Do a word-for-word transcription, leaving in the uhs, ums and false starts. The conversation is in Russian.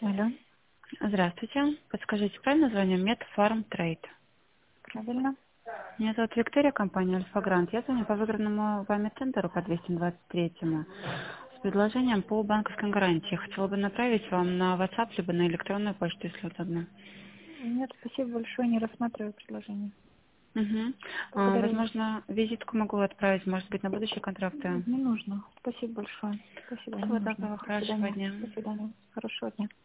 Алло, Здравствуйте. Подскажите, правильно название? Медфарм Трейд. правильно. Меня зовут Виктория, компания Альфа Грант. Я звоню по выигранному вами тендеру по двести двадцать третьему с предложением по банковской гарантии. Хотела бы направить вам на WhatsApp, либо на электронную почту, если удобно. Нет, спасибо большое, не рассматриваю предложение. Угу. Благодарю вас. Возможно, визитку могу отправить, может быть, на будущие контракты. Не нужно. Спасибо большое. Спасибо, не Всего нужно. доброго, До хорошего свидания. дня. До свидания. Хорошего дня.